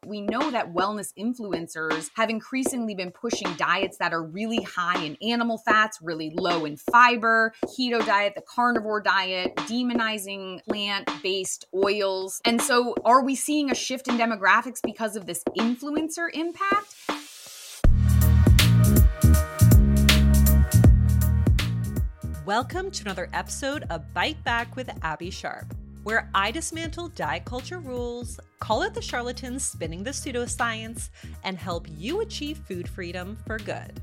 We know that wellness influencers have increasingly been pushing diets that are really high in animal fats, really low in fiber, keto diet, the carnivore diet, demonizing plant-based oils. And so are we seeing a shift in demographics because of this influencer impact? Welcome to another episode of Bite Back with Abby Sharp, where I dismantle diet culture rules, call out the charlatans spinning the pseudoscience, and help you achieve food freedom for good.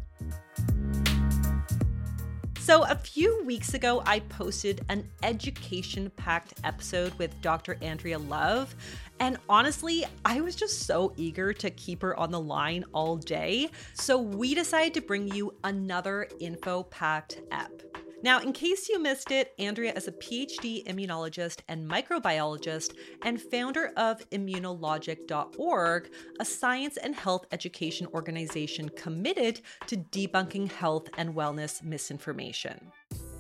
So a few weeks ago, I posted an education-packed episode with Dr. Andrea Love, and honestly, I was just so eager to keep her on the line all day, so we decided to bring you another info-packed ep. Now, in case you missed it, Andrea is a PhD immunologist and microbiologist and founder of Immunologic.org, a science and health education organization committed to debunking health and wellness misinformation.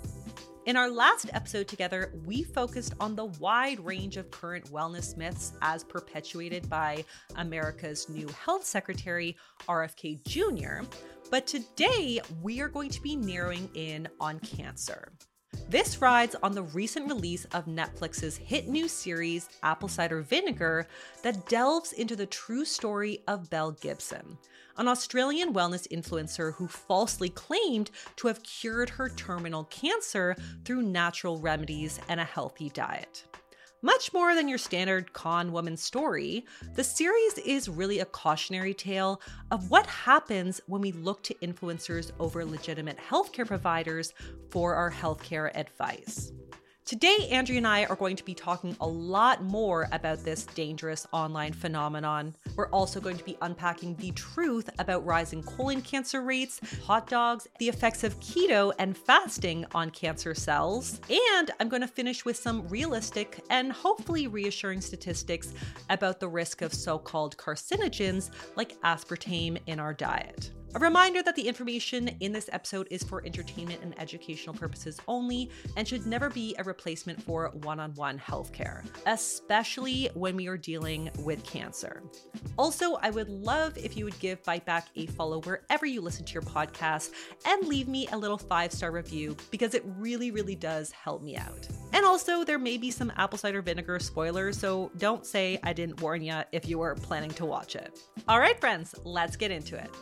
In our last episode together, we focused on the wide range of current wellness myths as perpetuated by America's new health secretary, RFK Jr., but today we are going to be narrowing in on cancer. This rides on the recent release of Netflix's hit new series, Apple Cider Vinegar, that delves into the true story of Belle Gibson, an Australian wellness influencer who falsely claimed to have cured her terminal cancer through natural remedies and a healthy diet. Much more than your standard con woman story, the series is really a cautionary tale of what happens when we look to influencers over legitimate healthcare providers for our healthcare advice. Today, Andrea and I are going to be talking a lot more about this dangerous online phenomenon. We're also going to be unpacking the truth about rising colon cancer rates, hot dogs, the effects of keto and fasting on cancer cells, and I'm going to finish with some realistic and hopefully reassuring statistics about the risk of so-called carcinogens like aspartame in our diet. A reminder that the information in this episode is for entertainment and educational purposes only and should never be a replacement for one-on-one healthcare, especially when we are dealing with cancer. Also, I would love if you would give Bite Back a follow wherever you listen to your podcast and leave me a little 5-star review because it really, really does help me out. And also, there may be some apple cider vinegar spoilers, so don't say I didn't warn you if you were planning to watch it. All right, friends, let's get into it.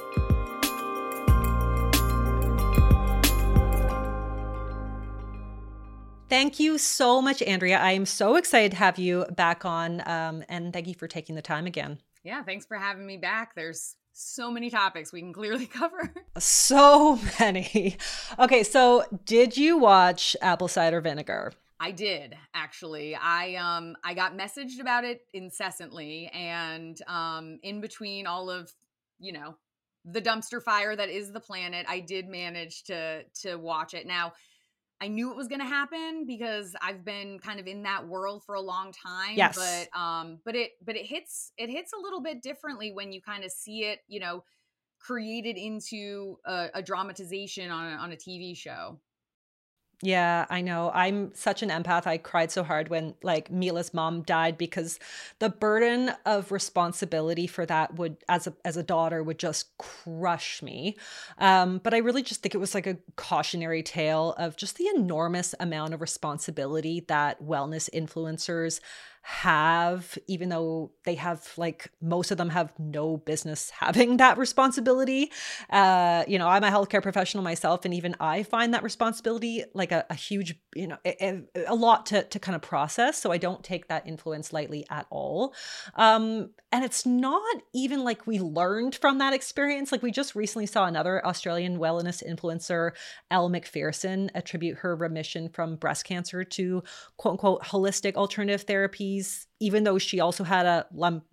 Thank you so much, Andrea. I am so excited to have you back on, and thank you for taking the time again. Yeah, thanks for having me back. There's so many topics we can clearly cover. So many. Okay, so did you watch Apple Cider Vinegar? I did, actually. I got messaged about it incessantly, and in between all of, the dumpster fire that is the planet, I did manage to watch it. Now, I knew it was going to happen because I've been kind of in that world for a long time. Yes. But it hits a little bit differently when you kind of see it, created into a dramatization on a TV show. Yeah, I know. I'm such an empath. I cried so hard when Mila's mom died because the burden of responsibility for that would, as a daughter, would just crush me. But I really just think it was like a cautionary tale of just the enormous amount of responsibility that wellness influencers have, even though they have most of them have no business having that responsibility. I'm a healthcare professional myself, and even I find that responsibility like a huge, a lot to kind of process. So I don't take that influence lightly at all. And it's not even like we learned from that experience. Like we just recently saw another Australian wellness influencer, Elle Macpherson, attribute her remission from breast cancer to quote unquote holistic alternative therapies, even though she also had a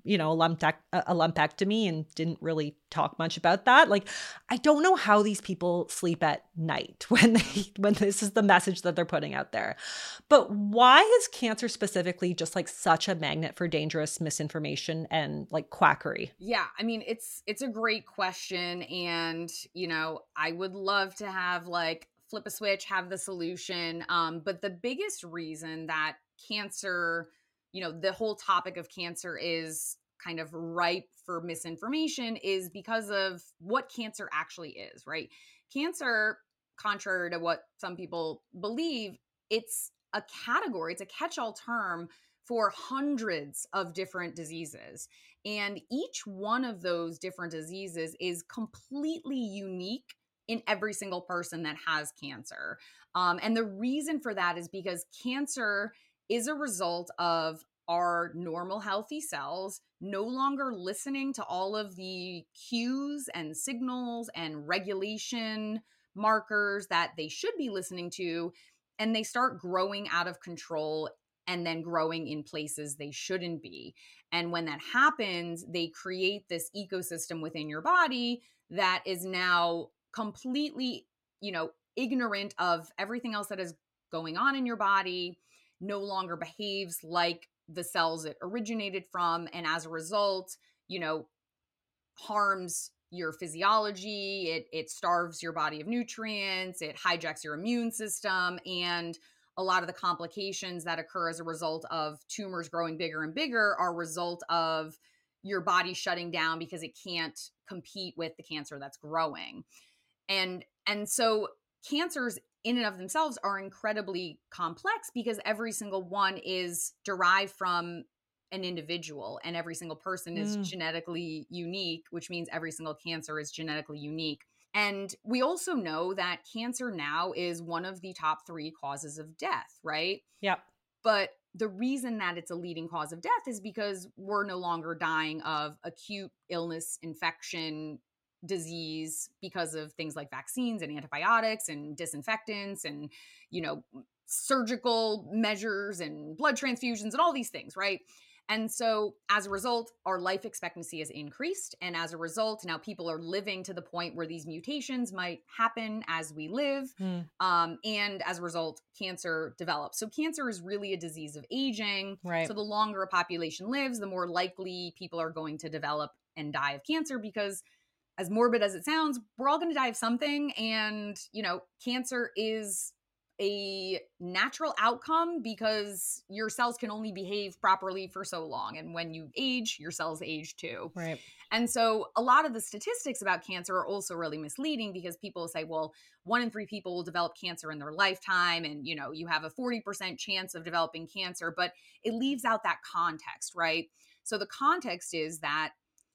lumpectomy and didn't really talk much about that. Like, I don't know how these people sleep at night when this is the message that they're putting out there. But why is cancer specifically just such a magnet for dangerous misinformation and quackery? Yeah, I mean, it's a great question, and I would love to have flip a switch, have the solution. But the biggest reason that cancer, the whole topic of cancer is kind of ripe for misinformation is because of what cancer actually is, right? Cancer, contrary to what some people believe, it's a category, it's a catch-all term for hundreds of different diseases. And each one of those different diseases is completely unique in every single person that has cancer. And the reason for that is because cancer is a result of our normal healthy cells no longer listening to all of the cues and signals and regulation markers that they should be listening to. And they start growing out of control and then growing in places they shouldn't be. And when that happens, they create this ecosystem within your body that is now completely, ignorant of everything else that is going on in your body, no longer behaves like the cells it originated from. And as a result, harms your physiology, it starves your body of nutrients, it hijacks your immune system, and a lot of the complications that occur as a result of tumors growing bigger and bigger are a result of your body shutting down because it can't compete with the cancer that's growing. And so cancers in and of themselves are incredibly complex because every single one is derived from an individual, and every single person is genetically unique, which means every single cancer is genetically unique. And we also know that cancer now is one of the top 3 causes of death, right? Yep. But the reason that it's a leading cause of death is because we're no longer dying of acute illness, infection, disease because of things like vaccines and antibiotics and disinfectants and, surgical measures and blood transfusions and all these things, right? And so as a result, our life expectancy has increased. And as a result, now people are living to the point where these mutations might happen as we live. And as a result, cancer develops. So cancer is really a disease of aging. Right. So the longer a population lives, the more likely people are going to develop and die of cancer because, as morbid as it sounds, we're all going to die of something. And, cancer is a natural outcome because your cells can only behave properly for so long. And when you age, your cells age too. Right. And so a lot of the statistics about cancer are also really misleading because people say, well, 1 in 3 people will develop cancer in their lifetime. And, you have a 40% chance of developing cancer, but it leaves out that context, right? So the context is that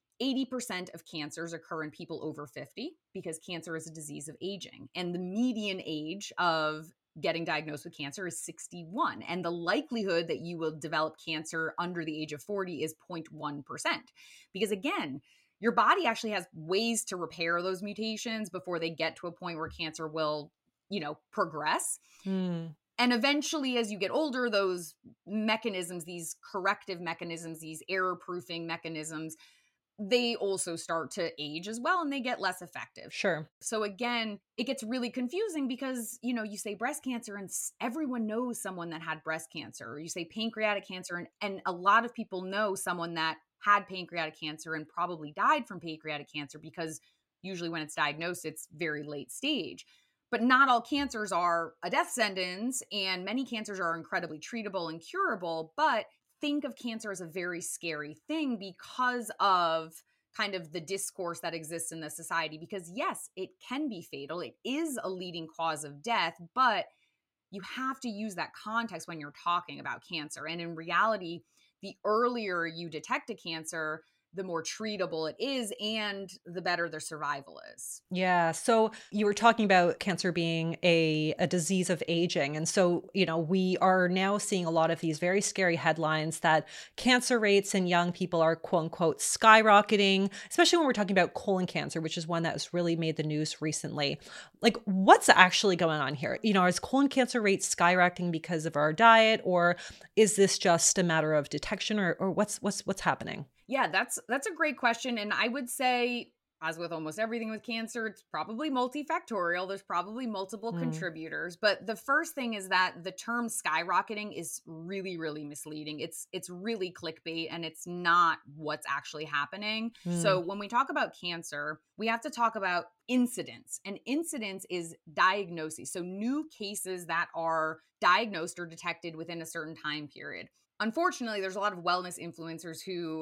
80% of cancers occur in people over 50 because cancer is a disease of aging. And the median age of getting diagnosed with cancer is 61. And the likelihood that you will develop cancer under the age of 40 is 0.1%. Because again, your body actually has ways to repair those mutations before they get to a point where cancer will, progress. And eventually, as you get older, those mechanisms, these corrective mechanisms, these error-proofing mechanisms, they also start to age as well and they get less effective. Sure. So again, it gets really confusing because, you say breast cancer and everyone knows someone that had breast cancer, or you say pancreatic cancer and a lot of people know someone that had pancreatic cancer and probably died from pancreatic cancer because usually when it's diagnosed, it's very late stage. But not all cancers are a death sentence, and many cancers are incredibly treatable and curable, but think of cancer as a very scary thing because of kind of the discourse that exists in the society. Because yes, it can be fatal. It is a leading cause of death, but you have to use that context when you're talking about cancer. And in reality, the earlier you detect a cancer, the more treatable it is and the better the survival is. Yeah. So you were talking about cancer being a disease of aging. And so, we are now seeing a lot of these very scary headlines that cancer rates in young people are quote unquote skyrocketing, especially when we're talking about colon cancer, which is one that has really made the news recently. Like, what's actually going on here? Is colon cancer rates skyrocketing because of our diet, or is this just a matter of detection, or what's happening? Yeah, that's a great question. And I would say, as with almost everything with cancer, it's probably multifactorial. There's probably multiple contributors. But the first thing is that the term skyrocketing is really, really misleading. It's really clickbait and it's not what's actually happening. So when we talk about cancer, we have to talk about incidence. And incidence is diagnosis. So new cases that are diagnosed or detected within a certain time period. Unfortunately, there's a lot of wellness influencers who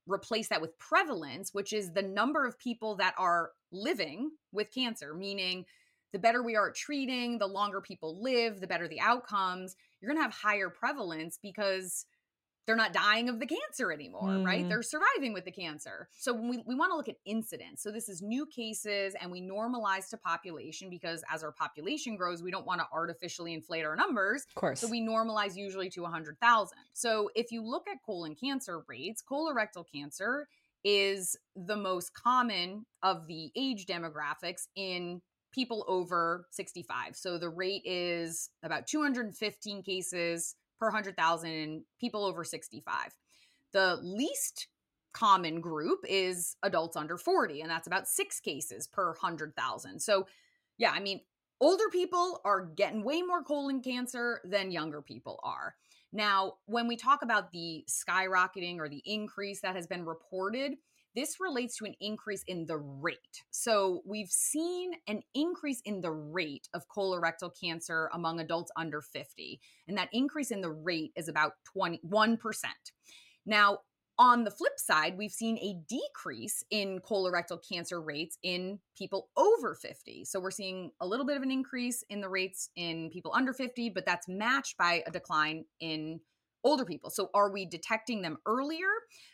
replace that with prevalence, which is the number of people that are living with cancer, meaning the better we are at treating, the longer people live, the better the outcomes, you're going to have higher prevalence because they're not dying of the cancer anymore, right? They're surviving with the cancer. So when we want to look at incidence, so this is new cases and we normalize to population because as our population grows, we don't want to artificially inflate our numbers. Of course. So we normalize usually to 100,000. So if you look at colon cancer rates, colorectal cancer is the most common of the age demographics in people over 65. So the rate is about 215 cases per 100,000 in people over 65. The least common group is adults under 40, and that's about 6 cases per 100,000. So, yeah, I mean, older people are getting way more colon cancer than younger people are. Now, when we talk about the skyrocketing or the increase that has been reported, this relates to an increase in the rate. So we've seen an increase in the rate of colorectal cancer among adults under 50. And that increase in the rate is about 21%. Now, on the flip side, we've seen a decrease in colorectal cancer rates in people over 50. So we're seeing a little bit of an increase in the rates in people under 50, but that's matched by a decline in older people. So are we detecting them earlier?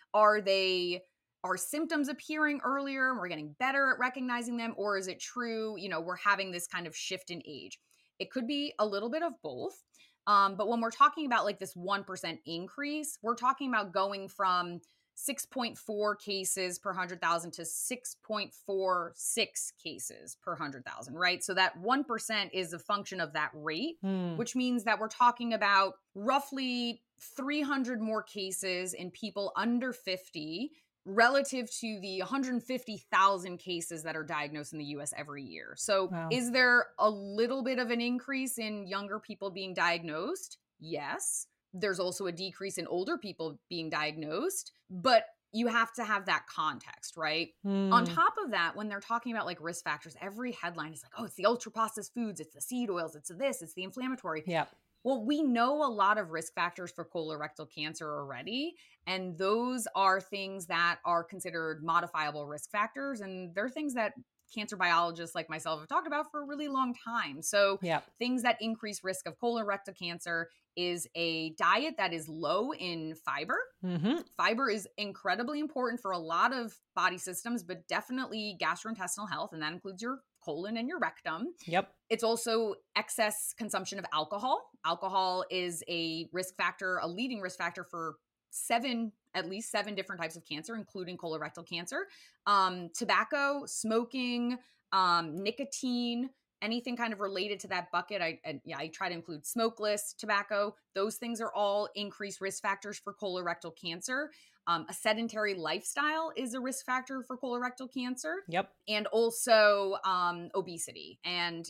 Are symptoms appearing earlier? We're getting better at recognizing them? Or is it true, we're having this kind of shift in age? It could be a little bit of both. But when we're talking about like this 1% increase, we're talking about going from 6.4 cases per 100,000 to 6.46 cases per 100,000, right? So that 1% is a function of that rate, which means that we're talking about roughly 300 more cases in people under 50 relative to the 150,000 cases that are diagnosed in the US every year. So Is there a little bit of an increase in younger people being diagnosed? Yes. There's also a decrease in older people being diagnosed, but you have to have that context, right? On top of that, when they're talking about like risk factors, every headline is like, oh, it's the ultra processed foods, it's the seed oils, it's this, it's the inflammatory. Yeah. Well, we know a lot of risk factors for colorectal cancer already, and those are things that are considered modifiable risk factors, and they're things that cancer biologists like myself have talked about for a really long time. So things that increase risk of colorectal cancer is a diet that is low in fiber. Fiber is incredibly important for a lot of body systems, but definitely gastrointestinal health, and that includes your colon and your rectum. It's also excess consumption of alcohol. Alcohol is a risk factor, a leading risk factor for at least seven different types of cancer, including colorectal cancer. Tobacco, smoking, nicotine, anything kind of related to that bucket. I try to include smokeless tobacco. Those things are all increased risk factors for colorectal cancer. A sedentary lifestyle is a risk factor for colorectal cancer. And also obesity. And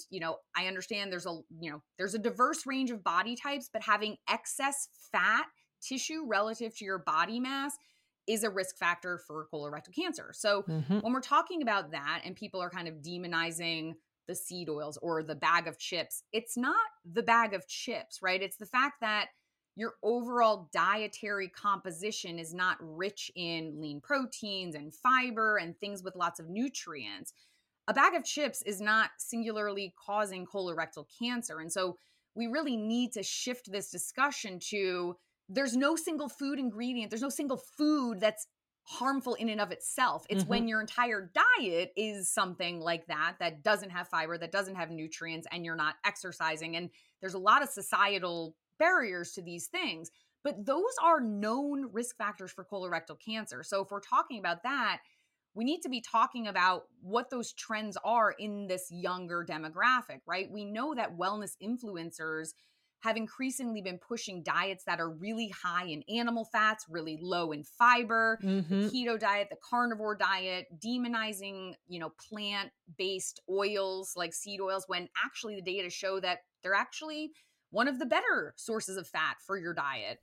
I understand there's a diverse range of body types, but having excess fat tissue relative to your body mass is a risk factor for colorectal cancer. So when we're talking about that and people are kind of demonizing the seed oils or the bag of chips, it's not the bag of chips, right? It's the fact that your overall dietary composition is not rich in lean proteins and fiber and things with lots of nutrients. A bag of chips is not singularly causing colorectal cancer. And so we really need to shift this discussion to there's no single food ingredient, there's no single food that's harmful in and of itself. It's when your entire diet is something like that doesn't have fiber, that doesn't have nutrients, and you're not exercising. And there's a lot of societal barriers to these things, but those are known risk factors for colorectal cancer. So if we're talking about that, we need to be talking about what those trends are in this younger demographic, right? We know that wellness influencers have increasingly been pushing diets that are really high in animal fats, really low in fiber, the keto diet, the carnivore diet, demonizing, plant-based oils like seed oils, when actually the data show that they're actually one of the better sources of fat for your diet.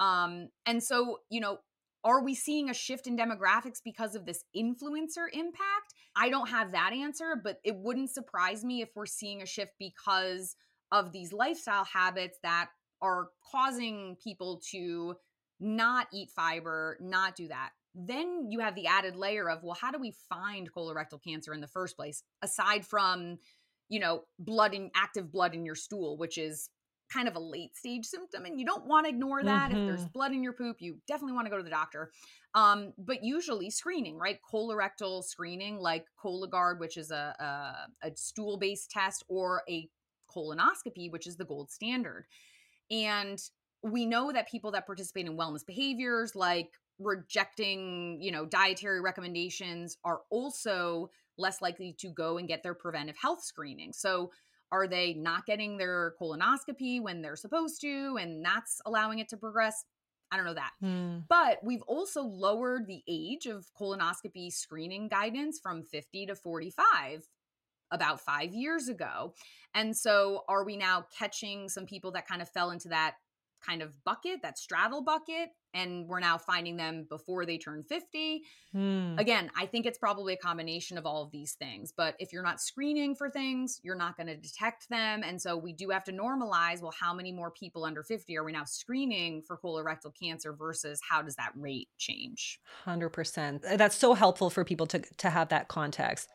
And so, are we seeing a shift in demographics because of this influencer impact? I don't have that answer, but it wouldn't surprise me if we're seeing a shift because of these lifestyle habits that are causing people to not eat fiber, not do that. Then you have the added layer of, well, how do we find colorectal cancer in the first place? Aside from, active blood in your stool, which is kind of a late stage symptom. And you don't want to ignore that. If there's Mm-hmm. blood in your poop, you definitely want to go to the doctor. But usually screening, right? Colorectal screening, like Cologuard, which is a stool based test, or a colonoscopy, which is the gold standard. And we know that people that participate in wellness behaviors like rejecting, dietary recommendations are also less likely to go and get their preventive health screening. So are they not getting their colonoscopy when they're supposed to, and that's allowing it to progress? I don't know that. Mm. But we've also lowered the age of colonoscopy screening guidance from 50 to 45 about 5 years ago. And so are we now catching some people that kind of fell into that kind of bucket, that straddle bucket, and we're now finding them before they turn 50? Mm. Again, I think it's probably a combination of all of these things. But if you're not screening for things, you're not going to detect them. And so we do have to normalize, well, how many more people under 50 are we now screening for colorectal cancer versus how does that rate change? 100%. That's so helpful for people to have that context.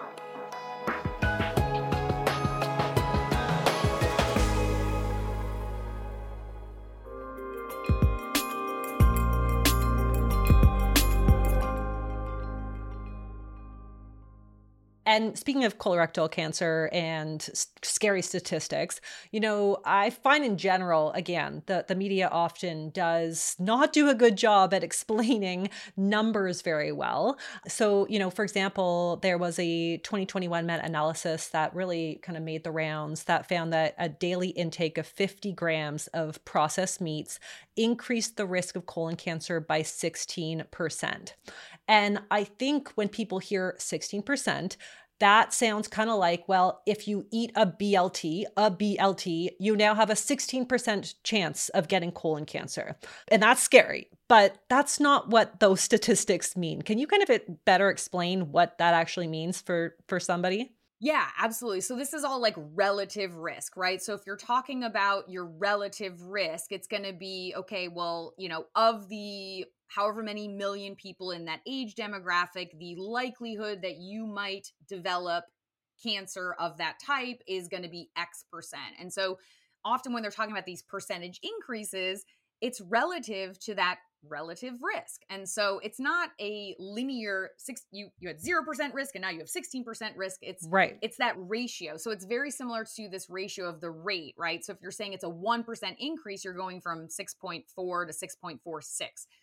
And speaking of colorectal cancer and scary statistics, I find in general, again, the media often does not do a good job at explaining numbers very well. So, for example, there was a 2021 meta-analysis that really kind of made the rounds that found that a daily intake of 50 grams of processed meats increased the risk of colon cancer by 16%. And I think when people hear 16%, that sounds kind of like, well, if you eat a BLT, you now have a 16% chance of getting colon cancer. And that's scary, but that's not what those statistics mean. Can you kind of better explain what that actually means for somebody? Yeah, absolutely. So this is all like relative risk, right? So if you're talking about your relative risk, it's going to be, okay, well, of the however many million people in that age demographic, the likelihood that you might develop cancer of that type is going to be X%. And so often when they're talking about these percentage increases, it's relative to that relative risk. And so it's not a linear you had 0% risk and now you have 16% risk. Right. It's that ratio. So it's very similar to this ratio of the rate, right? So if you're saying it's a 1% increase, you're going from 6.4 to 6.46.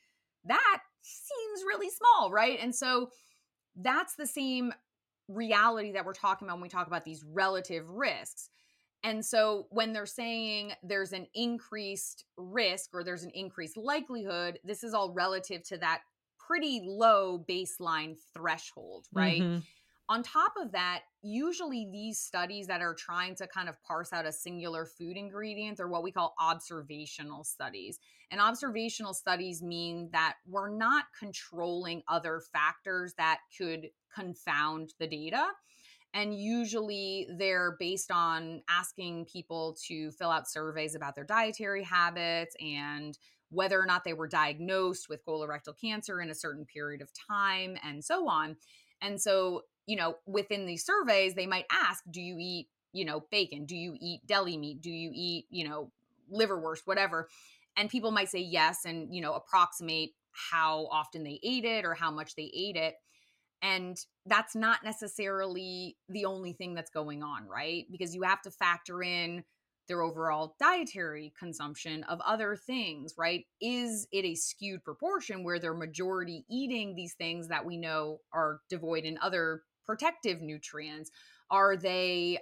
That seems really small, right? And so that's the same reality that we're talking about when we talk about these relative risks. And so when they're saying there's an increased risk or there's an increased likelihood, this is all relative to that pretty low baseline threshold, right? Mm-hmm. On top of that, usually these studies that are trying to kind of parse out a singular food ingredient are what we call observational studies. And observational studies mean that we're not controlling other factors that could confound the data. And usually they're based on asking people to fill out surveys about their dietary habits and whether or not they were diagnosed with colorectal cancer in a certain period of time and so on. And so, within these surveys, they might ask, do you eat, bacon? Do you eat deli meat? Do you eat, liverwurst, whatever? And people might say yes and, approximate how often they ate it or how much they ate it. And that's not necessarily the only thing that's going on, right? Because you have to factor in their overall dietary consumption of other things, right? Is it a skewed proportion where they're majority eating these things that we know are devoid in other protective nutrients? Are they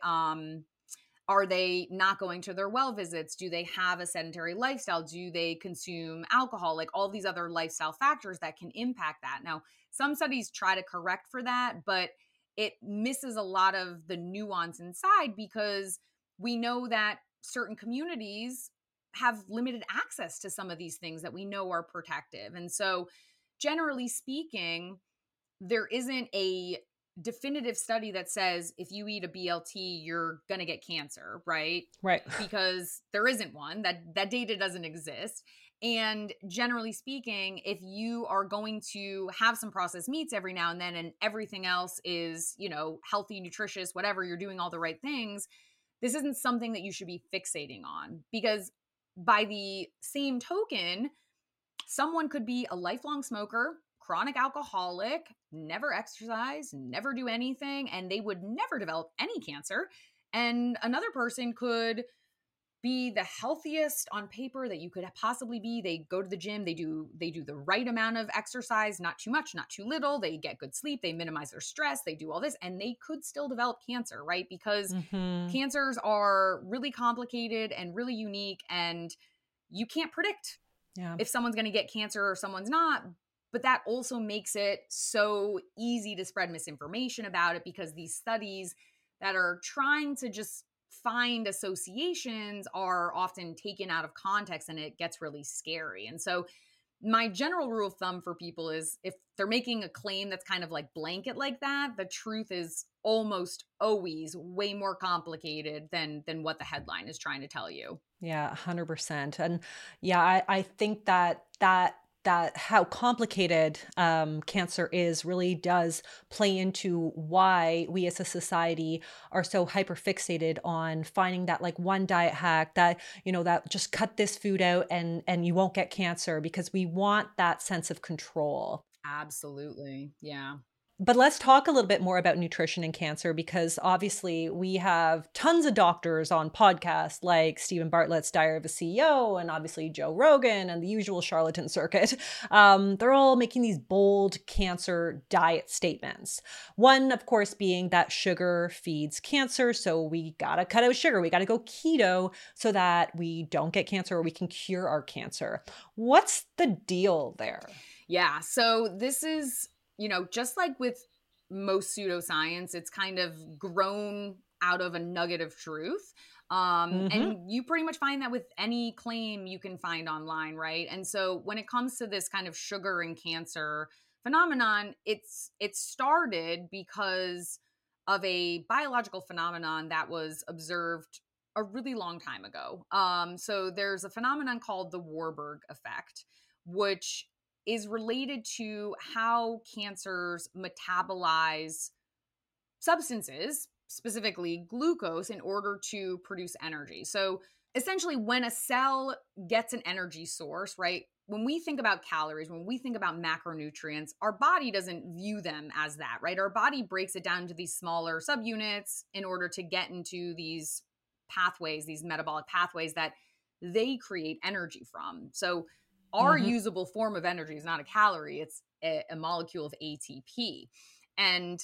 not going to their well visits? Do they have a sedentary lifestyle? Do they consume alcohol? Like all these other lifestyle factors that can impact that. Now, some studies try to correct for that, but it misses a lot of the nuance inside because we know that certain communities have limited access to some of these things that we know are protective. And so, generally speaking, there isn't a definitive study that says if you eat a BLT, you're going to get cancer, right? Right. Because there isn't one. That data doesn't exist. And generally speaking, if you are going to have some processed meats every now and then and everything else is, healthy, nutritious, whatever, you're doing all the right things, this isn't something that you should be fixating on, because by the same token, someone could be a lifelong smoker, chronic alcoholic, never exercise, never do anything, and they would never develop any cancer. And another person could be the healthiest on paper that you could possibly be. They go to the gym, they do the right amount of exercise, not too much, not too little. They get good sleep, they minimize their stress, they do all this, and they could still develop cancer, right? Because cancers are really complicated and really unique, and you can't predict if someone's going to get cancer or someone's not. But that also makes it so easy to spread misinformation about it, because these studies that are trying to just find associations are often taken out of context, and it gets really scary. And so my general rule of thumb for people is, if they're making a claim that's kind of like blanket like that, the truth is almost always way more complicated than what the headline is trying to tell you. Yeah, 100%. And yeah, I think that how complicated cancer is really does play into why we as a society are so hyper fixated on finding that like one diet hack that, that just cut this food out and you won't get cancer, because we want that sense of control. Absolutely. Yeah. But let's talk a little bit more about nutrition and cancer, because obviously we have tons of doctors on podcasts like Stephen Bartlett's Diary of a CEO, and obviously Joe Rogan and the usual charlatan circuit. They're all making these bold cancer diet statements. One, of course, being that sugar feeds cancer. So we got to cut out sugar. We got to go keto so that we don't get cancer, or we can cure our cancer. What's the deal there? Yeah. So this is, just like with most pseudoscience, it's kind of grown out of a nugget of truth. And you pretty much find that with any claim you can find online, right? And so when it comes to this kind of sugar and cancer phenomenon, it started because of a biological phenomenon that was observed a really long time ago. So there's a phenomenon called the Warburg effect, which is related to how cancers metabolize substances, specifically glucose, in order to produce energy. So essentially, when a cell gets an energy source, right? When we think about calories, when we think about macronutrients, our body doesn't view them as that, right? Our body breaks it down into these smaller subunits in order to get into these pathways, these metabolic pathways that they create energy from. So our usable form of energy is not a calorie, it's a molecule of ATP. And,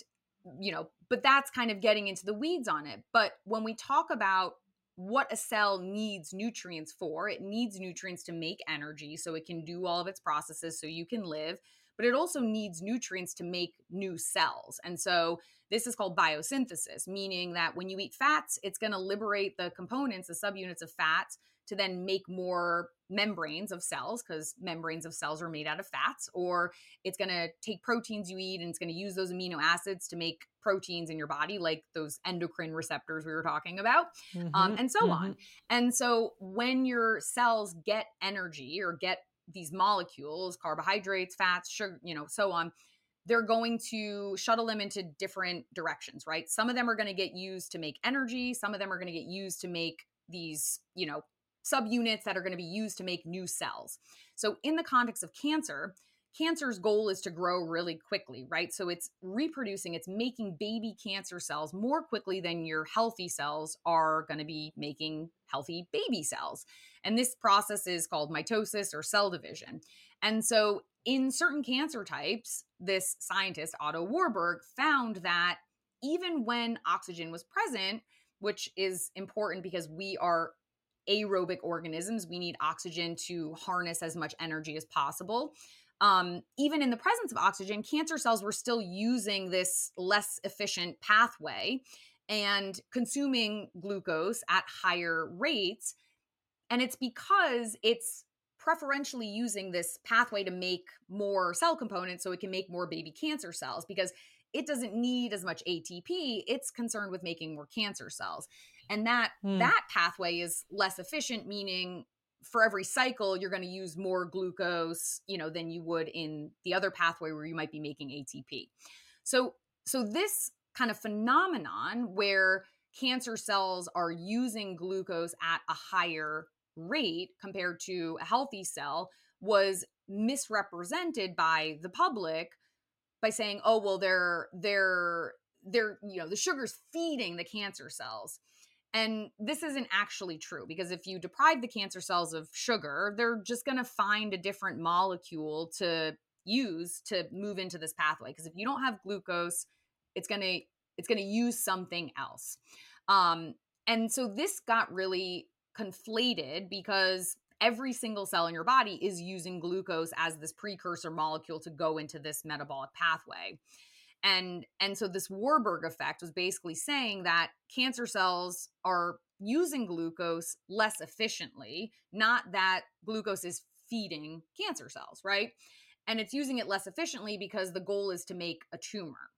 but that's kind of getting into the weeds on it. But when we talk about what a cell needs nutrients for, it needs nutrients to make energy so it can do all of its processes so you can live, but it also needs nutrients to make new cells. And so this is called biosynthesis, meaning that when you eat fats, it's going to liberate the components, the subunits of fats, to then make more membranes of cells, because membranes of cells are made out of fats. Or it's going to take proteins you eat and it's going to use those amino acids to make proteins in your body, like those endocrine receptors we were talking about, and so on. And so when your cells get energy or get these molecules, carbohydrates, fats, sugar, so on, they're going to shuttle them into different directions, right? Some of them are going to get used to make energy. Some of them are going to get used to make these, subunits that are going to be used to make new cells. So in the context of cancer's goal is to grow really quickly, right? So it's reproducing, it's making baby cancer cells more quickly than your healthy cells are going to be making healthy baby cells. And this process is called mitosis or cell division. And so in certain cancer types, this scientist, Otto Warburg, found that even when oxygen was present, which is important because we are aerobic organisms, we need oxygen to harness as much energy as possible. Even in the presence of oxygen, cancer cells were still using this less efficient pathway and consuming glucose at higher rates. And it's because it's preferentially using this pathway to make more cell components so it can make more baby cancer cells, because it doesn't need as much ATP. It's concerned with making more cancer cells. And that pathway is less efficient, meaning for every cycle, you're going to use more glucose, than you would in the other pathway where you might be making ATP. So, this kind of phenomenon where cancer cells are using glucose at a higher rate compared to a healthy cell was misrepresented by the public by saying, oh, well, the sugar's feeding the cancer cells. And this isn't actually true, because if you deprive the cancer cells of sugar, they're just going to find a different molecule to use to move into this pathway. Because if you don't have glucose, it's going to use something else. And so this got really conflated because every single cell in your body is using glucose as this precursor molecule to go into this metabolic pathway. And so this Warburg effect was basically saying that cancer cells are using glucose less efficiently, not that glucose is feeding cancer cells, right? And it's using it less efficiently because the goal is to make a tumor.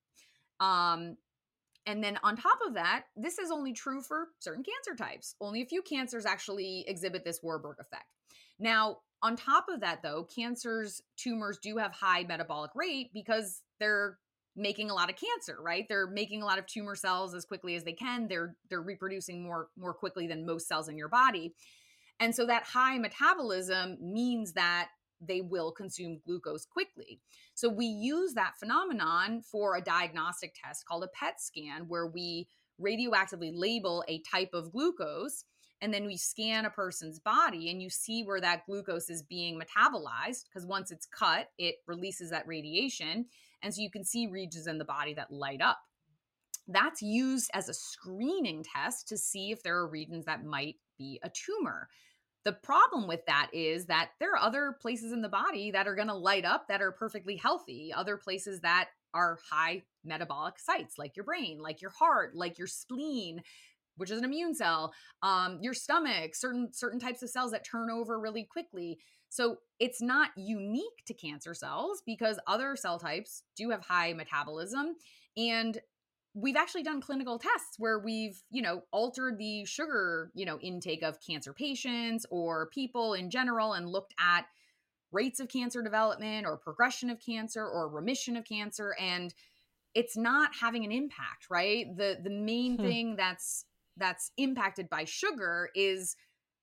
And then on top of that, this is only true for certain cancer types. Only a few cancers actually exhibit this Warburg effect. Now, on top of that, though, tumors do have high metabolic rate because they're making a lot of cancer, right? They're making a lot of tumor cells as quickly as they can. They're reproducing more quickly than most cells in your body. And so that high metabolism means that they will consume glucose quickly. So we use that phenomenon for a diagnostic test called a PET scan, where we radioactively label a type of glucose, and then we scan a person's body and you see where that glucose is being metabolized, because once it's cut, it releases that radiation. And so you can see regions in the body that light up. That's used as a screening test to see if there are regions that might be a tumor. The problem with that is that there are other places in the body that are going to light up that are perfectly healthy, other places that are high metabolic sites, like your brain, like your heart, like your spleen, which is an immune cell, your stomach, certain types of cells that turn over really quickly. So it's not unique to cancer cells because other cell types do have high metabolism. And we've actually done clinical tests where we've, altered the sugar, intake of cancer patients or people in general and looked at rates of cancer development or progression of cancer or remission of cancer. And it's not having an impact, right? The main thing that's impacted by sugar is,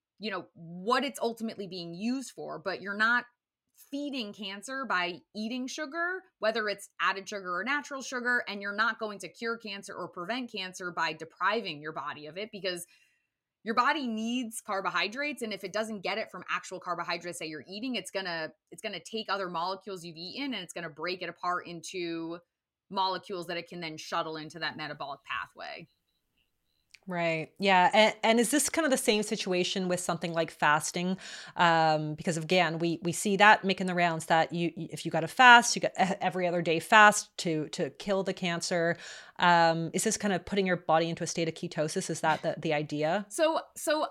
what it's ultimately being used for, but you're not feeding cancer by eating sugar, whether it's added sugar or natural sugar, and you're not going to cure cancer or prevent cancer by depriving your body of it, because your body needs carbohydrates, and if it doesn't get it from actual carbohydrates that you're eating, it's gonna take other molecules you've eaten and it's gonna break it apart into molecules that it can then shuttle into that metabolic pathway. Right. Yeah. And is this kind of the same situation with something like fasting? Because again, we see that making the rounds that if you got to fast, you got every other day fast to kill the cancer. Is this kind of putting your body into a state of ketosis? Is that the idea? So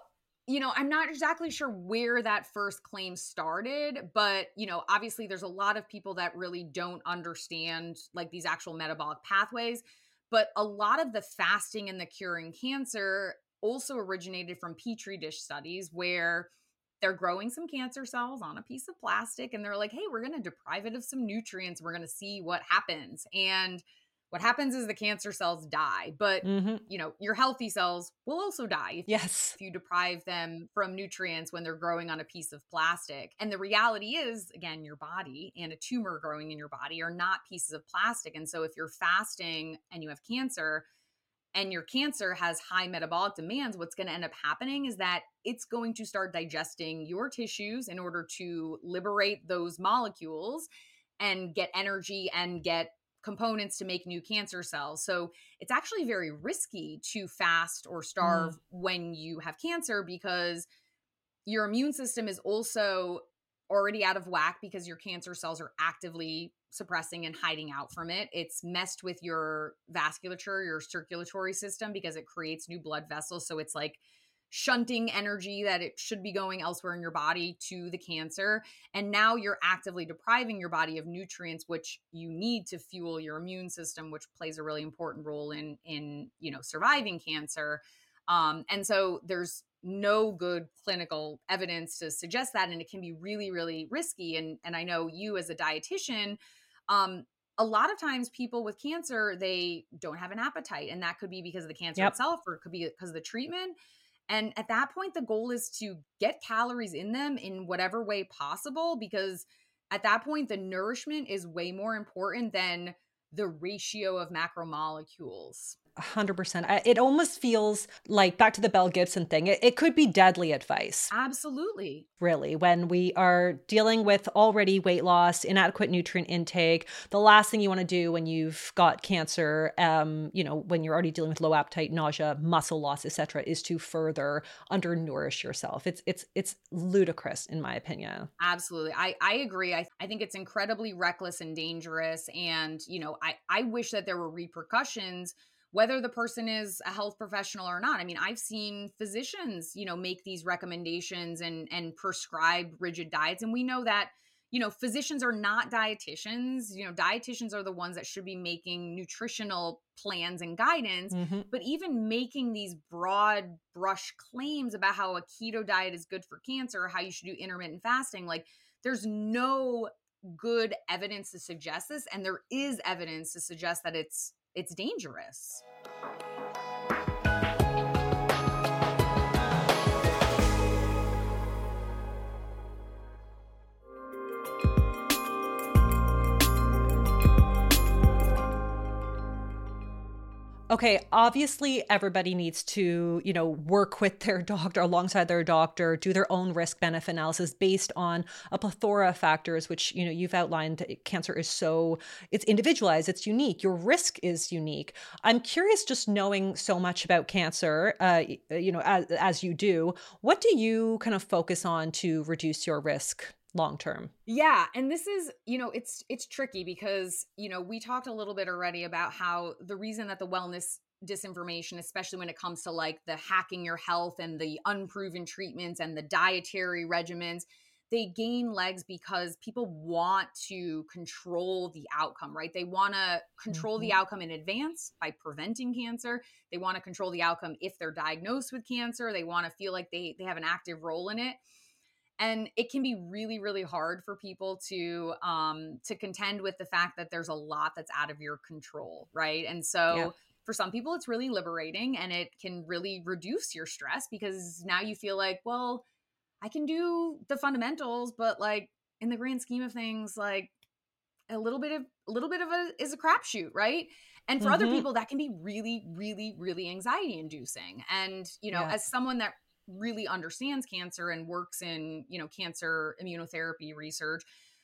I'm not exactly sure where that first claim started, but, obviously there's a lot of people that really don't understand like these actual metabolic pathways. But a lot of the fasting and the curing cancer also originated from Petri dish studies where they're growing some cancer cells on a piece of plastic and they're like, hey, we're going to deprive it of some nutrients. We're going to see what happens. And what happens is the cancer cells die, but your healthy cells will also die if you deprive them from nutrients when they're growing on a piece of plastic. And the reality is, again, your body and a tumor growing in your body are not pieces of plastic. And so if you're fasting and you have cancer and your cancer has high metabolic demands, what's going to end up happening is that it's going to start digesting your tissues in order to liberate those molecules and get energy and get components to make new cancer cells. So it's actually very risky to fast or starve when you have cancer, because your immune system is also already out of whack because your cancer cells are actively suppressing and hiding out from it. It's messed with your vasculature, your circulatory system, because it creates new blood vessels. So it's like shunting energy that it should be going elsewhere in your body to the cancer. And now you're actively depriving your body of nutrients, which you need to fuel your immune system, which plays a really important role in surviving cancer. And so there's no good clinical evidence to suggest that. And it can be really, really risky. And I know you as a dietitian, um, a lot of times people with cancer, they don't have an appetite. And that could be because of the cancer Yep. itself, or it could be because of the treatment. And at that point, the goal is to get calories in them in whatever way possible, because at that point, the nourishment is way more important than the ratio of macromolecules. 100%. It almost feels like back to the Bell Gibson thing. It could be deadly advice, Absolutely. really, when we are dealing with already weight loss, inadequate nutrient intake. The last thing you want to do when you've got cancer, when you're already dealing with low appetite, nausea, muscle loss, etc., is to further undernourish yourself. It's ludicrous, in my opinion. Absolutely. I agree. I think it's incredibly reckless and dangerous. And, I wish that there were repercussions, whether the person is a health professional or not. I mean, I've seen physicians, make these recommendations and prescribe rigid diets. And we know that, physicians are not dietitians. Dietitians are the ones that should be making nutritional plans and guidance. Hmm. But even making these broad brush claims about how a keto diet is good for cancer, or how you should do intermittent fasting, like, there's no good evidence to suggest this. And there is evidence to suggest that it's dangerous. Okay, obviously everybody needs to, work with their doctor, alongside their doctor, do their own risk benefit analysis based on a plethora of factors, which, you've outlined. Cancer is it's individualized, it's unique. Your risk is unique. I'm curious, just knowing so much about cancer, as you do, what do you kind of focus on to reduce your risk long term? Yeah, and this is, it's tricky because, we talked a little bit already about how the reason that the wellness disinformation, especially when it comes to like the hacking your health and the unproven treatments and the dietary regimens, they gain legs because people want to control the outcome, right? They want to control the Mhm. outcome in advance by preventing cancer. They want to control the outcome if they're diagnosed with cancer. They want to feel like they have an active role in it. And it can be really, really hard for people to contend with the fact that there's a lot that's out of your control, right? And Yeah. so for some people it's really liberating, and it can really reduce your stress, because now you feel like, well, I can do the fundamentals, but like in the grand scheme of things, like a little bit of a is a crapshoot, right? And for other Hmm. people, that can be really, really, really anxiety inducing. And Yeah. as someone that really understands cancer and works in cancer immunotherapy research,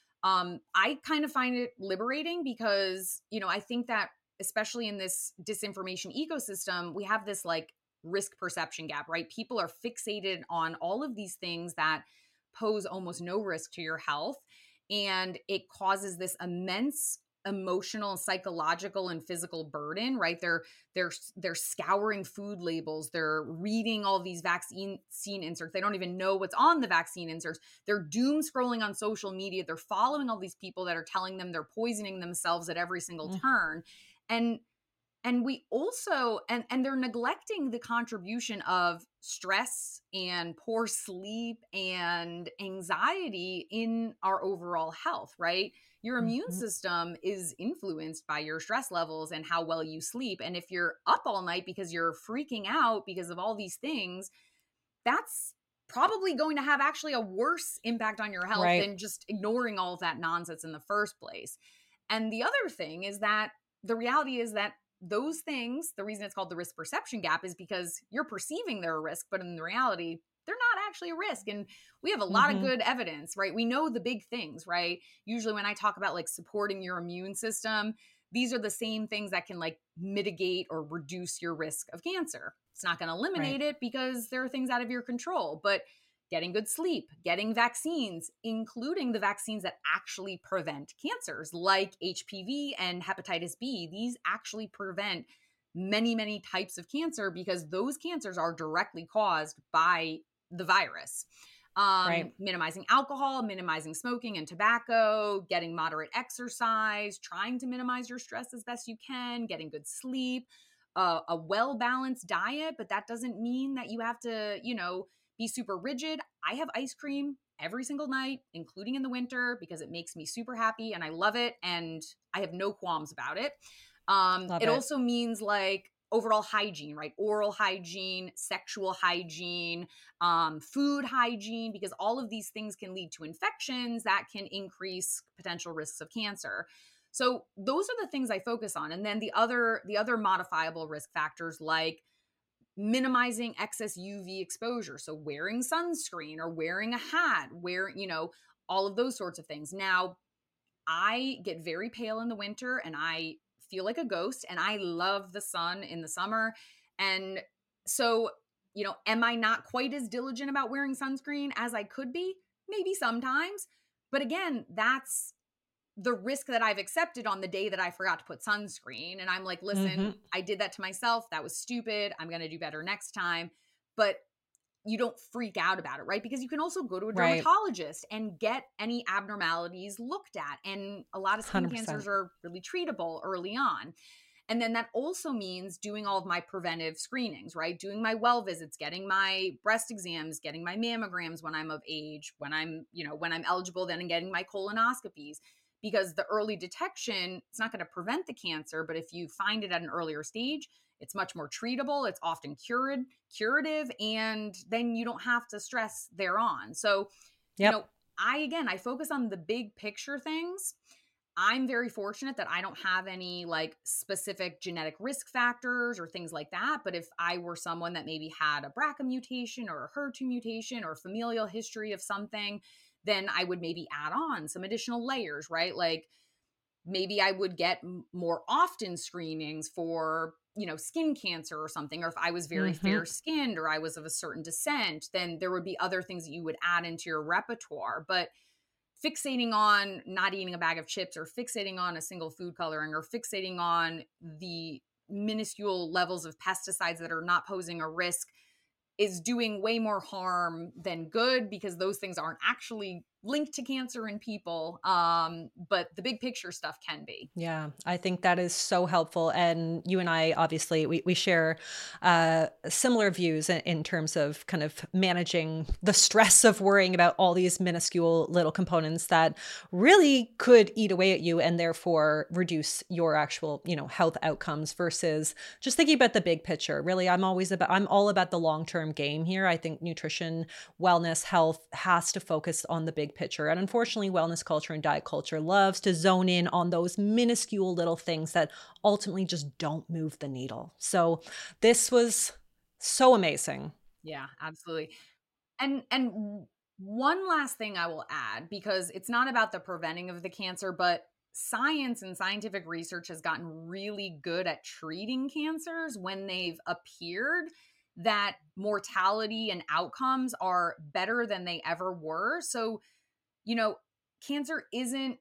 I kind of find it liberating, because I think that especially in this disinformation ecosystem, we have this like risk perception gap, right? People are fixated on all of these things that pose almost no risk to your health, and it causes this immense emotional, psychological, and physical burden, right? They're scouring food labels, they're reading all these vaccine inserts, they don't even know what's on the vaccine inserts, they're doom scrolling on social media, they're following all these people that are telling them they're poisoning themselves at every single turn. And we also and they're neglecting the contribution of stress and poor sleep and anxiety in our overall health, right? Your immune Mhm. system is influenced by your stress levels and how well you sleep. And if you're up all night because you're freaking out because of all these things, that's probably going to have actually a worse impact on your health Right. than just ignoring all of that nonsense in the first place. And the other thing is that the reality is that those things, the reason it's called the risk perception gap is because you're perceiving they're a risk, but in the reality, they're not actually a risk. And we have a lot of Hmm. good evidence, right? We know the big things, right? Usually when I talk about like supporting your immune system, these are the same things that can like mitigate or reduce your risk of cancer. It's not going to Right. eliminate it because there are things out of your control, but getting good sleep, getting vaccines, including the vaccines that actually prevent cancers like HPV and hepatitis B, these actually prevent many, many types of cancer because those cancers are directly caused by the virus. Right. Minimizing alcohol, minimizing smoking and tobacco, getting moderate exercise, trying to minimize your stress as best you can, getting good sleep, a well balanced diet. But that doesn't mean that you have to, be super rigid. I have ice cream every single night, including in the winter, because it makes me super happy and I love it. And I have no qualms about it. Love It it. also means like overall hygiene, right? Oral hygiene, sexual hygiene, food hygiene, because all of these things can lead to infections that can increase potential risks of cancer. So those are the things I focus on. And then the other modifiable risk factors, like minimizing excess UV exposure. So wearing sunscreen or wearing a hat, all of those sorts of things. Now, I get very pale in the winter and I feel like a ghost, and I love the sun in the summer. And so, am I not quite as diligent about wearing sunscreen as I could be? Maybe sometimes. But again, that's the risk that I've accepted on the day that I forgot to put sunscreen. And I'm like, listen, I did that to myself. That was stupid. I'm going to do better next time. But you don't freak out about it, right? Because you can also go to a dermatologist and get any abnormalities looked at. And a lot of skin 100%. cancers are really treatable early on. And then that also means doing all of my preventive screenings, right? Doing my well visits, getting my breast exams, getting my mammograms when I'm of age, when I'm eligible, then and getting my colonoscopies. Because the early detection, it's not going to prevent the cancer, but if you find it at an earlier stage, it's much more treatable. It's often curative, and then you don't have to stress thereon. So, I focus on the big picture things. I'm very fortunate that I don't have any like specific genetic risk factors or things like that. But if I were someone that maybe had a BRCA mutation or a HER2 mutation or familial history of something, then I would maybe add on some additional layers, right? Like maybe I would get more often screenings for, skin cancer or something. Or if I was very fair skinned or I was of a certain descent, then there would be other things that you would add into your repertoire. But fixating on not eating a bag of chips or fixating on a single food coloring or fixating on the minuscule levels of pesticides that are not posing a risk is doing way more harm than good, because those things aren't actually linked to cancer in people. But the big picture stuff can be. Yeah, I think that is so helpful. And you and I, obviously, we share similar views in terms of kind of managing the stress of worrying about all these minuscule little components that really could eat away at you and therefore reduce your actual, health outcomes versus just thinking about the big picture. Really, I'm all about the long-term game here. I think nutrition, wellness, health has to focus on the big picture. And unfortunately, wellness culture and diet culture loves to zone in on those minuscule little things that ultimately just don't move the needle. So this was so amazing. Yeah, absolutely. And one last thing I will add, because it's not about the preventing of the cancer, but science and scientific research has gotten really good at treating cancers when they've appeared, that mortality and outcomes are better than they ever were. So, cancer isn't,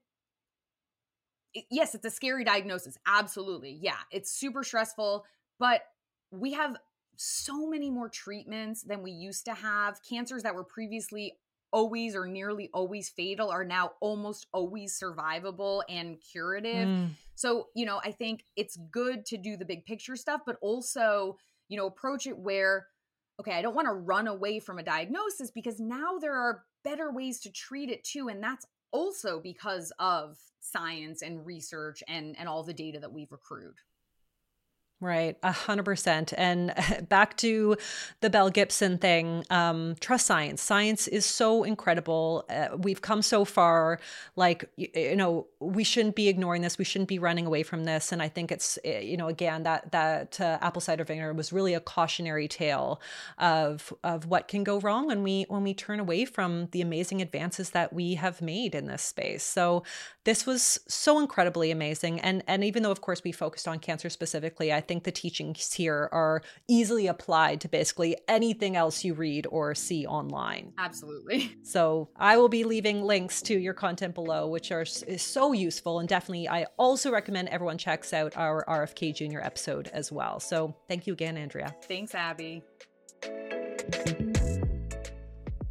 yes, it's a scary diagnosis. Absolutely. Yeah, it's super stressful, but we have so many more treatments than we used to have. Cancers that were previously always or nearly always fatal are now almost always survivable and curative. So, I think it's good to do the big picture stuff, but also, approach it where, okay, I don't want to run away from a diagnosis, because now there are better ways to treat it too. And that's also because of science and research and all the data that we've accrued. Right, 100%. And back to the Mel Gibson thing, trust science. Science is so incredible. We've come so far. Like, we shouldn't be ignoring this. We shouldn't be running away from this. And I think it's, again, that apple cider vinegar was really a cautionary tale of what can go wrong when we turn away from the amazing advances that we have made in this space. So this was so incredibly amazing. And even though, of course, we focused on cancer specifically, I think the teachings here are easily applied to basically anything else you read or see online. Absolutely. So I will be leaving links to your content below, which is so useful. And definitely, I also recommend everyone checks out our RFK Jr. episode as well. So thank you again, Andrea. Thanks, Abby.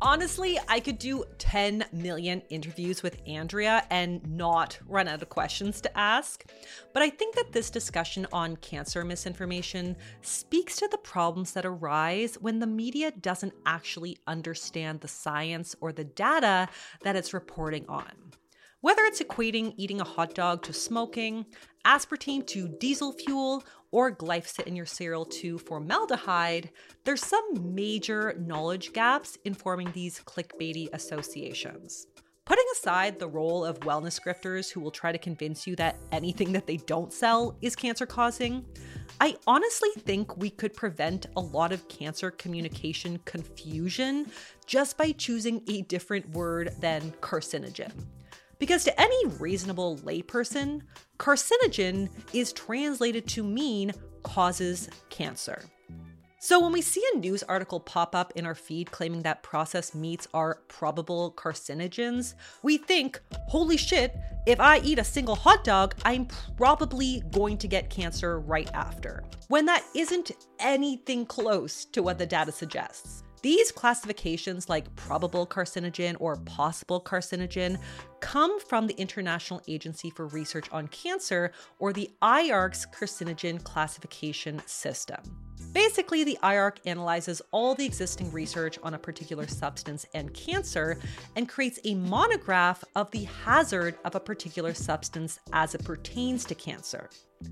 Honestly, I could do 10 million interviews with Andrea and not run out of questions to ask. But I think that this discussion on cancer misinformation speaks to the problems that arise when the media doesn't actually understand the science or the data that it's reporting on. Whether it's equating eating a hot dog to smoking, aspartame to diesel fuel, or glyphosate in your cereal to formaldehyde, there's some major knowledge gaps in forming these clickbaity associations. Putting aside the role of wellness grifters who will try to convince you that anything that they don't sell is cancer-causing, I honestly think we could prevent a lot of cancer communication confusion just by choosing a different word than carcinogen. Because to any reasonable layperson, carcinogen is translated to mean causes cancer. So when we see a news article pop up in our feed claiming that processed meats are probable carcinogens, we think, holy shit, if I eat a single hot dog, I'm probably going to get cancer right after. When that isn't anything close to what the data suggests. These classifications like probable carcinogen or possible carcinogen come from the International Agency for Research on Cancer, or the IARC's carcinogen classification system. Basically, the IARC analyzes all the existing research on a particular substance and cancer and creates a monograph of the hazard of a particular substance as it pertains to cancer.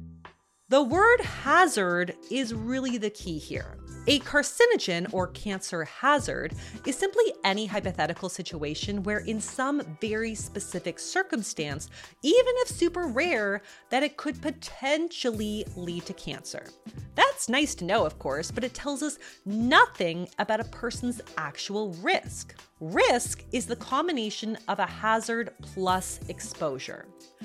The word hazard is really the key here. A carcinogen or cancer hazard is simply any hypothetical situation where in some very specific circumstance, even if super rare, that it could potentially lead to cancer. That's nice to know, of course, but it tells us nothing about a person's actual risk. Risk is the combination of a hazard plus exposure.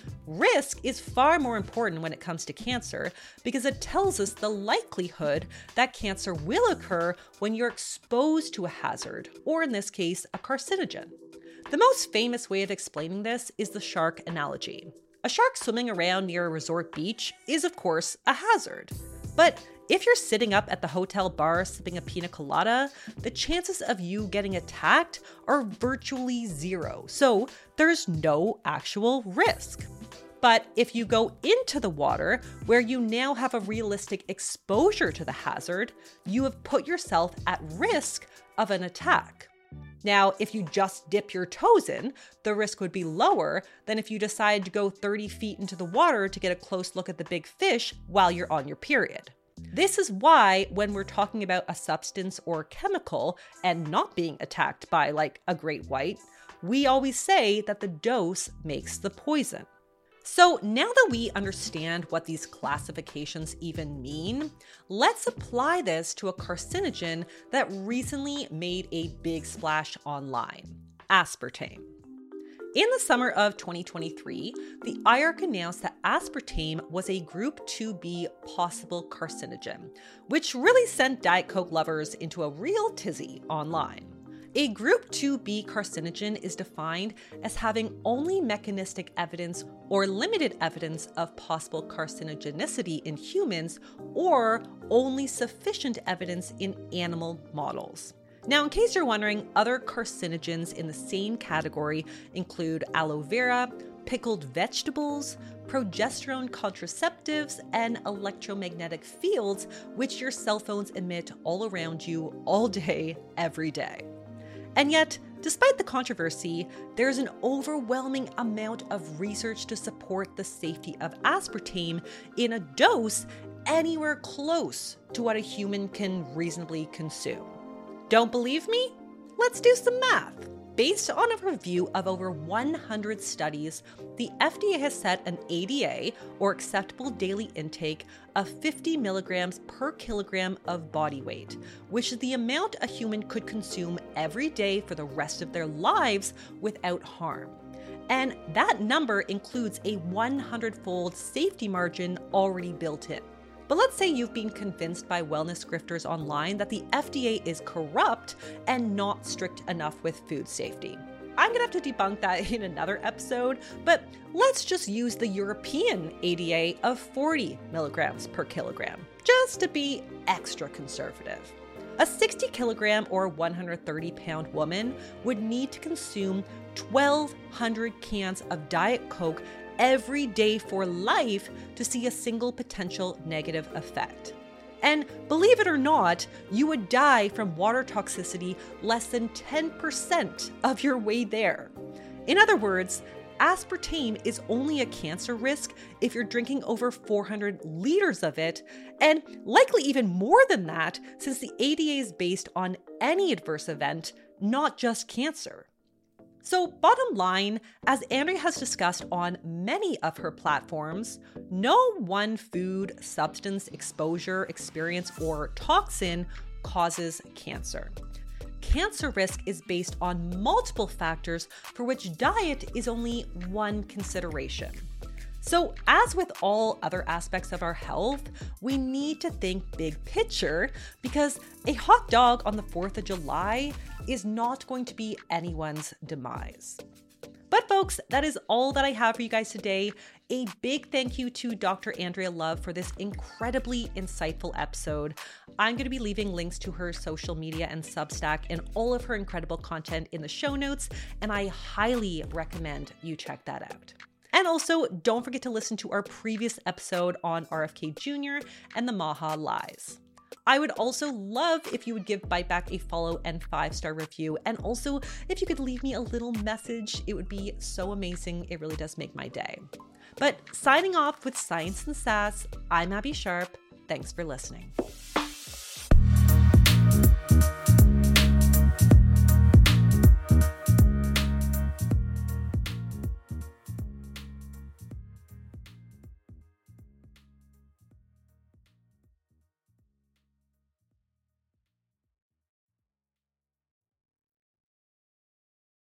Risk is far more important when it comes to cancer because it tells us the likelihood that cancer will occur when you're exposed to a hazard, or in this case, a carcinogen. The most famous way of explaining this is the shark analogy. A shark swimming around near a resort beach is, of course, a hazard. But if you're sitting up at the hotel bar sipping a pina colada, the chances of you getting attacked are virtually zero, so there's no actual risk. But if you go into the water, where you now have a realistic exposure to the hazard, you have put yourself at risk of an attack. Now, if you just dip your toes in, the risk would be lower than if you decide to go 30 feet into the water to get a close look at the big fish while you're on your period. This is why when we're talking about a substance or chemical and not being attacked by like a great white, we always say that the dose makes the poison. So now that we understand what these classifications even mean, let's apply this to a carcinogen that recently made a big splash online: aspartame. In the summer of 2023, the IARC announced that aspartame was a Group 2B possible carcinogen, which really sent Diet Coke lovers into a real tizzy online. A Group 2B carcinogen is defined as having only mechanistic evidence or limited evidence of possible carcinogenicity in humans, or only sufficient evidence in animal models. Now, in case you're wondering, other carcinogens in the same category include aloe vera, pickled vegetables, progesterone contraceptives, and electromagnetic fields, which your cell phones emit all around you all day, every day. And yet, despite the controversy, there's an overwhelming amount of research to support the safety of aspartame in a dose anywhere close to what a human can reasonably consume. Don't believe me? Let's do some math. Based on a review of over 100 studies, the FDA has set an ADA, or acceptable daily intake, of 50 milligrams per kilogram of body weight, which is the amount a human could consume every day for the rest of their lives without harm. And that number includes a 100-fold safety margin already built in. But let's say you've been convinced by wellness grifters online that the FDA is corrupt and not strict enough with food safety. I'm gonna have to debunk that in another episode, but let's just use the European ADA of 40 milligrams per kilogram, just to be extra conservative. A 60 kilogram or 130 pound woman would need to consume 1,200 cans of Diet Coke every day for life to see a single potential negative effect. And believe it or not, you would die from water toxicity less than 10% of your way there. In other words, aspartame is only a cancer risk if you're drinking over 400 liters of it, and likely even more than that since the ADA is based on any adverse event, not just cancer. So bottom line, as Andrea has discussed on many of her platforms, no one food, substance, exposure, experience, or toxin causes cancer. Cancer risk is based on multiple factors for which diet is only one consideration. So as with all other aspects of our health, we need to think big picture because a hot dog on the 4th of July is not going to be anyone's demise. But folks, that is all that I have for you guys today. A big thank you to Dr. Andrea Love for this incredibly insightful episode. I'm going to be leaving links to her social media and Substack and all of her incredible content in the show notes, and I highly recommend you check that out. And also, don't forget to listen to our previous episode on RFK Jr. and the Maha lies. I would also love if you would give Bite Back a follow and 5-star review. And also, if you could leave me a little message, it would be so amazing. It really does make my day. But signing off with Science and Sass, I'm Abby Sharp. Thanks for listening.